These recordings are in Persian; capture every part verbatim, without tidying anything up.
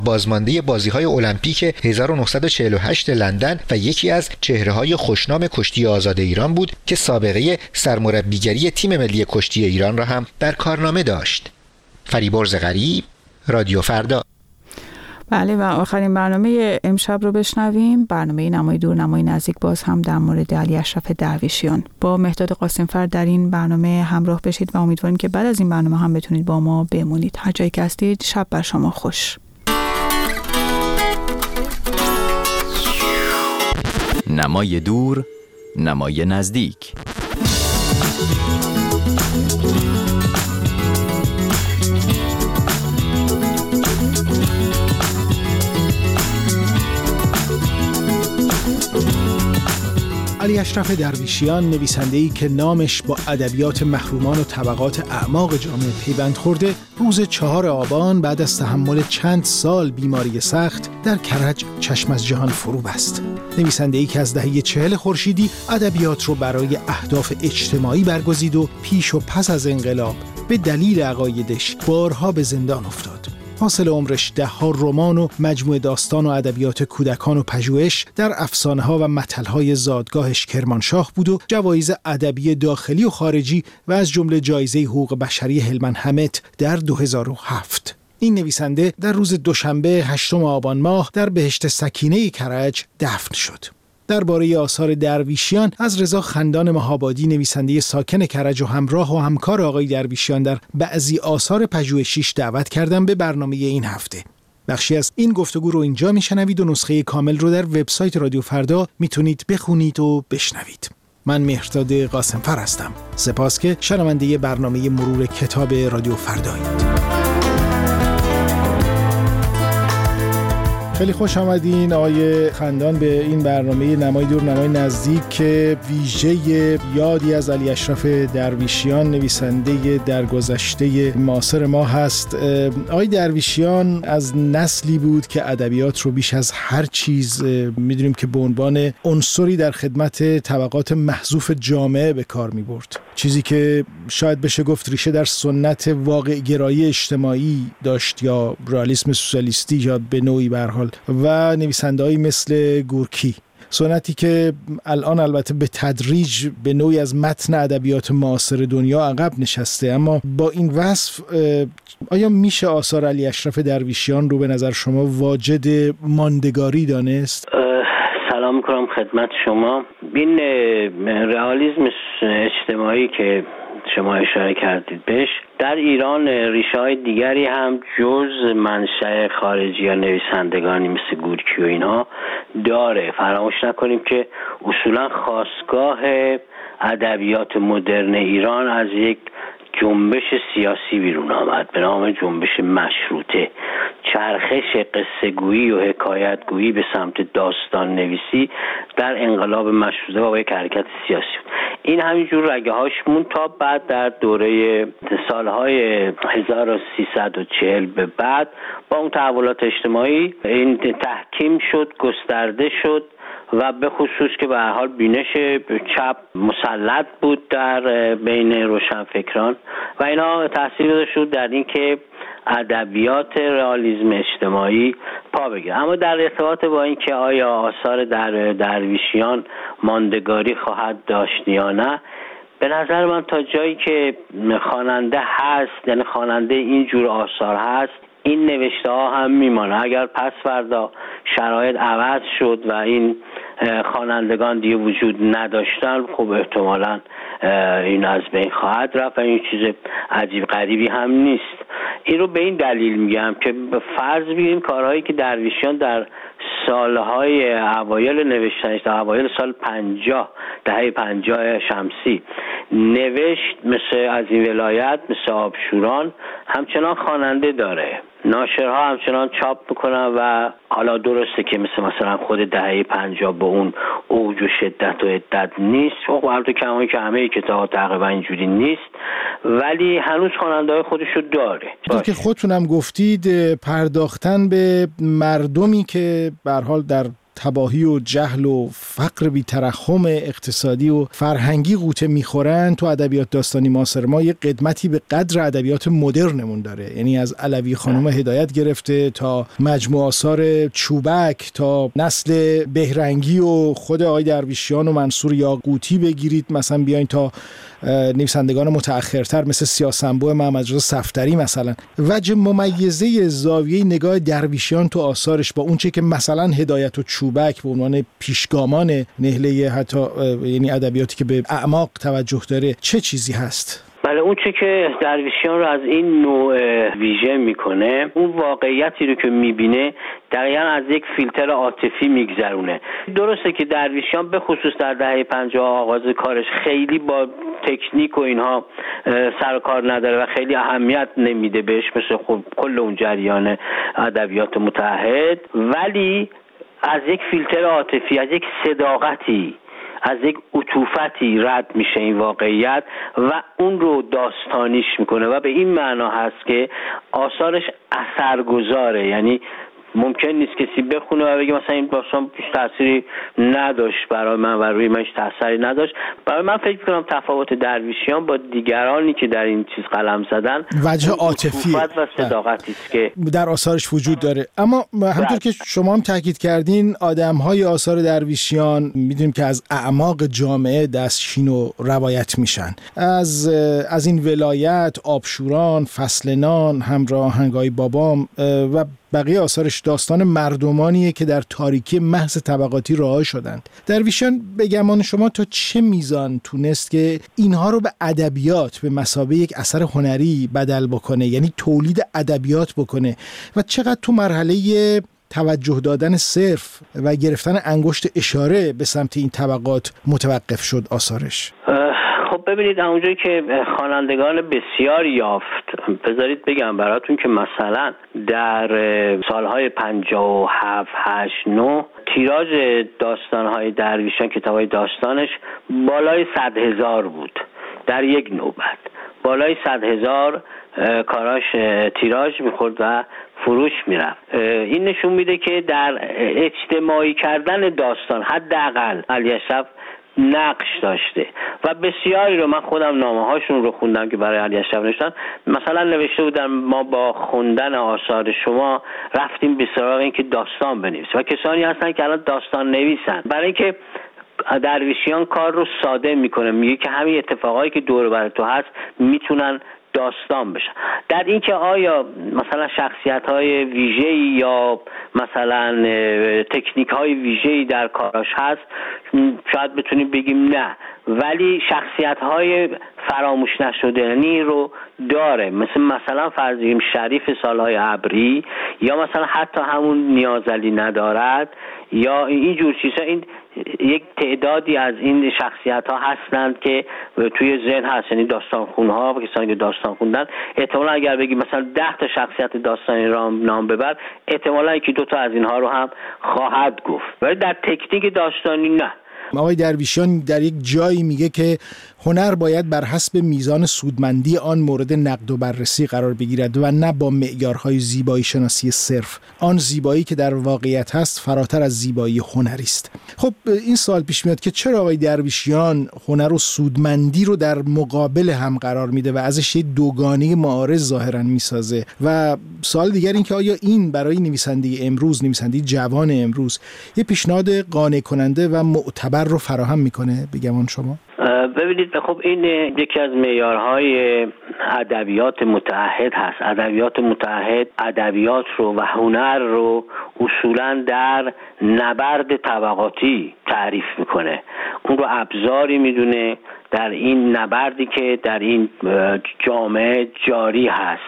بازمانده بازی‌های المپیک هزار و نهصد و چهل و هشت لندن و یکی از چهره‌های خوشنام کشتی آزاد ایران بود که سابقه سرمربیگری تیم ملی کشتی ایران را هم در کارنامه داشت. فریبرز غریب، رادیو فردا. بله و آخرین برنامه امشب رو بشنویم. برنامه نمای دور نمای نزدیک باز هم در مورد علی اشرف درویشیان. با مهداد قاسمفر در این برنامه همراه بشید و امیدواریم که بعد از این برنامه هم بتونید با ما بمونید. هر جایی که هستید شب بر شما خوش. نمای دور نمای نزدیک. علی اشرف درویشیان، نویسنده‌ای که نامش با ادبیات محرومان و طبقات اعماق جامعه پیوند خورده، روز چهار آبان بعد از تحمل چند سال بیماری سخت در کرج چشم از جهان فرو بست. نویسنده‌ای که از دهه چهل خورشیدی ادبیات رو برای اهداف اجتماعی برگزید و پیش و پس از انقلاب به دلیل عقایدش بارها به زندان افتاد. حاصل عمرش ده ها رمان و مجموعه داستان و ادبیات کودکان و پژوهش در افسانه ها و متل های زادگاهش کرمانشاه بود و جوایز ادبی داخلی و خارجی و از جمله جایزه حقوق بشری هلمند همت در دو هزار و هفت. این نویسنده در روز دوشنبه هشتم آبان ماه در بهشت سکینه کرج دفن شد. درباره آثار درویشیان از رضا خندان مهابادی، نویسنده ساکن کرج و همراه و همکار آقای درویشیان در بعضی آثار پژوهشیش دعوت کردم به برنامه این هفته. بخشی از این گفتگو رو اینجا میشنوید و نسخه کامل رو در وبسایت رادیو فردا میتونید بخونید و بشنوید. من مهرداد قاسمفر هستم. سپاس که شنونده برنامه مرور کتاب رادیو فردایید. خیلی خوش آمدین آقای خندان به این برنامه نمای دور نمای نزدیک که ویژه یادی از علی اشرف درویشیان، نویسنده درگذشته معاصر ما هست. آقای درویشیان از نسلی بود که ادبیات رو بیش از هر چیز میدونیم که به عنوان عنصری در خدمت طبقات محذوف جامعه به کار میبرد، چیزی که شاید بشه گفت ریشه در سنت واقع گرایی اجتماعی داشت یا رئالیسم سوسیالیستی یا به نوعی به هر حال، و نویسنده‌ای مثل گورکی، سنتی که الان البته به تدریج به نوعی از متن ادبیات معاصر دنیا عقب نشسته. اما با این وصف آیا میشه آثار علی اشرف درویشیان رو به نظر شما واجد ماندگاری دانست؟ سلام میکنم خدمت شما. این رئالیسم اجتماعی که شما اشاره کردید بهش در ایران ریشه های دیگری هم جز منشأ خارجی یا نویسندگانی مثل گورکی و اینها داره. فراموش نکنیم که اصولا خاستگاه ادبیات مدرن ایران از یک جنبش سیاسی بیرون آمد به نام جنبش مشروطه. چرخش قصه گویی و حکایت گویی به سمت داستان نویسی در انقلاب مشروطه با یک حرکت سیاسی بود. این همینجور رگه هاش مون تا بعد در دوره سالهای هزار و سیصد و چهل به بعد با اون تحولات اجتماعی این تحکیم شد، گسترده شد و به خصوص که به هر حال بینش چپ مسلط بود در بین روشنفکران و اینا تاثیر گذاشت در این که ادبیات رئالیسم اجتماعی پا بگیره. اما در ارتباط با این که آیا آثار در درویشیان ماندگاری خواهد داشت یا نه، به نظر من تا جایی که خواننده هست، یعنی خواننده این جور آثار هست، این نوشته ها هم میمانه. اگر پس فردا شرایط عوض شد و این خوانندگان دیگه وجود نداشتن، خب احتمالاً این از بین خواهد رفت و این چیز عجیب غریبی هم نیست. این رو به این دلیل میگم که فرض بگیریم کارهایی که درویشیان در سالهای اوایل نوشتنش، در اوایل سال پنجاه، دهه پنجاه شمسی نوشت، مثل از این ولایت، مثل آبشوران، همچنان خواننده داره. ناشرها همچنان چاپ میکنن و حالا درسته که مثل مثلا خود دهه پنجاه با اون اوج و شدت و عدت نیست، خب البته کمایی که همه کتاب‌ها تقریبا اینجوری نیست، ولی هنوز خواننده‌های خودش رو داره. چیزی که خودتونم گفتید، پرداختن به مردمی که به هر حال در تباهی و جهل و فقر بی‌ترحم اقتصادی و فرهنگی غوطه میخورن، تو ادبیات داستانی معاصر ما یه قدمتی به قدر ادبیات مدرنمون داره. یعنی از علوی خانم هدایت گرفته تا مجموع آثار چوبک، تا نسل بهرنگی و خود آقای درویشیان و منصور یاقوتی بگیرید، مثلا بیاین تا نویسندگان متأخرتر مثل سیاسنبو محمدرضا صفدری مثلا. وجه ممیزه زاویه نگاه درویشیان تو آثارش با اونچه که مثلا هدایت و چوبک به عنوان پیشگامان نهله حتی یعنی ادبیاتی که به اعماق توجه داره چه چیزی هست؟ بله، اون چه که درویشیان رو از این نوع ویژه میکنه، اون واقعیتی رو که میبینه دقیقا از یک فیلتر عاطفی میگذرونه. درسته که درویشیان به خصوص در دهه پنجاه آغاز کارش خیلی با تکنیک و اینها سر و کار نداره و خیلی اهمیت نمیده بهش، مثل خب کل اون جریان ادبیات متحد، ولی از یک فیلتر عاطفی، از یک صداقتی، از یک عطوفتی رد میشه این واقعیت و اون رو داستانیش میکنه و به این معنا هست که آثارش اثرگذاره. یعنی ممکن نیست کسی بخونه و بگه مثلا این داستان هیچ تأثیری نداشت برای من و روی من هیچ تأثیری نداشت. برای من فکر میکنم تفاوت درویشیان با دیگرانی که در این چیز قلم زدن وجه عاطفی و صداقتی است که در آثارش وجود داره. اما همونطور که شما هم تاکید کردین، آدم‌های آثار درویشیان میدونیم که از اعماق جامعه دستشین و روایت میشن. از از این ولایت، آبشوران، فصلنان، همراهنگای بابام و بقیه آثارش داستان مردمانیه که در تاریکی محض طبقاتی رها شدند. درویشیان به گمان شما تا چه میزان تونست که اینها رو به ادبیات به مثابه یک اثر هنری بدل بکنه، یعنی تولید ادبیات بکنه، و چقدر تو مرحله توجه دادن صرف و گرفتن انگشت اشاره به سمت این طبقات متوقف شد آثارش؟ خب ببینید، اونجایی که خوانندگان بسیار یافت، بذارید بگم براتون که مثلا در سالهای پنجاه و هفت هشت نه تیراژ داستانهای درویشیان، کتابهای داستانش بالای صد هزار بود در یک نوبت. بالای صد هزار کاراش تیراژ میخورد و فروش میرفت. این نشون میده که در اجتماعی کردن داستان حداقل علی اشرف نقش داشته و بسیاری رو، من خودم نامه هاشون رو خوندم که برای علی اشرف نوشتن. مثلا نوشته بودن ما با خوندن آثار شما رفتیم به سراغ این که داستان بنویسیم و کسانی هستن که الان داستان نویسن، برای اینکه درویشیان کار رو ساده میکنه، میگه که همین اتفاقایی که دور بر تو هست میتونن داستان بشن. در این که آیا مثلا شخصیت‌های ویژه‌ای یا مثلا تکنیک‌های ویژه‌ای در کاراش هست، شاید بتونیم بگیم نه، ولی شخصیت‌های فراموش نشدنی رو داره، مثل مثلا فرضیم شریف سالهای ابری یا مثلا حتی همون نیازعلی ندارد یا اینجور چیزا. این یک تعدادی از این شخصیت‌ها هستند که توی ذهن هست، یعنی داستانخوان‌ها و کسانی که داستان خوندن احتمالاً اگر بگی مثلا ده تا شخصیت داستانی را نام ببر، احتمالاً یکی دو تا از اینها رو هم خواهد گفت، ولی در تکنیک داستانی نه. آقای درویشیان در یک جایی میگه که هنر باید بر حسب میزان سودمندی آن مورد نقد و بررسی قرار بگیرد و نه با معیارهای زیبایی شناسی صرف. آن زیبایی که در واقعیت هست فراتر از زیبایی هنری است. خب این سوال پیش میاد که چرا آقای درویشیان هنر و سودمندی رو در مقابل هم قرار میده و ازش یک دوگانه معارض ظاهرا میسازه؟ و سوال دیگر این که آیا این برای نویسنده امروز، نویسنده جوان امروز، یه پیشنهاد قانع کننده و معتبر رو فراهم میکنه به گمان شما؟ ببینید، خب این یکی از معیارهای ادبیات متعهد هست. ادبیات متعهد ادبیات رو و هنر رو اصولاً در نبرد طبقاتی تعریف میکنه، اون رو ابزاری میدونه در این نبردی که در این جامعه جاری هست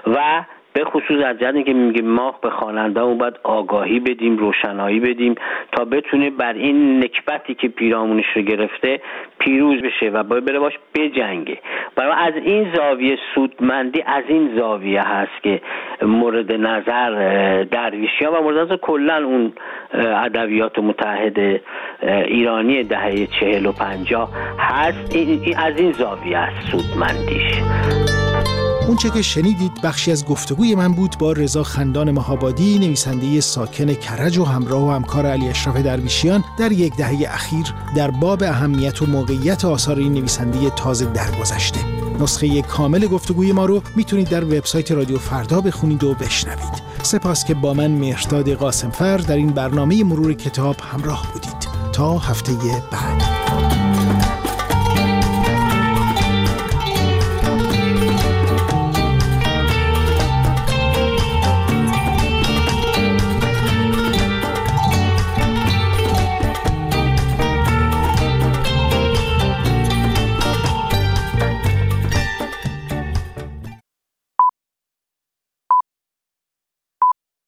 و به خصوص از جهتی که میگه ما به خواننده‌مون باید آگاهی بدیم، روشنایی بدیم تا بتونه بر این نکبتی که پیرامونش رو گرفته پیروز بشه و بره باش بجنگه. برای از این زاویه سودمندی از این زاویه هست که مورد نظر درویشیان و مورد نظر کلا اون ادبیات متحد ایرانی دهه چهل و پنجاه هست. این از این زاویه هست سودمندیش. اون چه که شنیدید بخشی از گفتگوی من بود با رضا خندان مهابادی، نویسنده ساکن کرج و همراه و همکار علی اشرف درویشیان در یک دهه اخیر در باب اهمیت و موقعیت آثار این نویسنده تازه درگذشته. نسخه کامل گفتگوی ما رو میتونید در وبسایت رادیو فردا بخونید و بشنوید. سپاس که با من مهرداد قاسمفر در این برنامه مرور کتاب همراه بودید. تا هفته بعد.